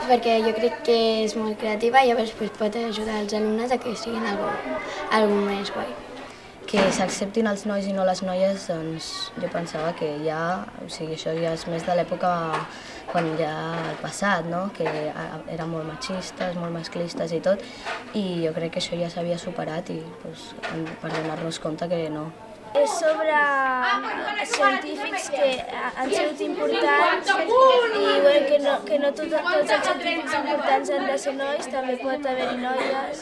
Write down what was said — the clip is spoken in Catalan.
perquè jo crec que és molt creativa i llavors pot ajudar els alumnes a que siguin algo més guai. Que s'acceptin els nois i no les noies, doncs jo pensava que ja, o sigui, això ja és més de l'època quan ja el passat, no? Que eren molt machistes, molt masclistes i tot, i jo crec que això ja s'havia superat i doncs, per donar-nos compte que no. És sobre científics que han sigut importants i que no tots els científics importants han de ser nois, també pot haver-hi noies.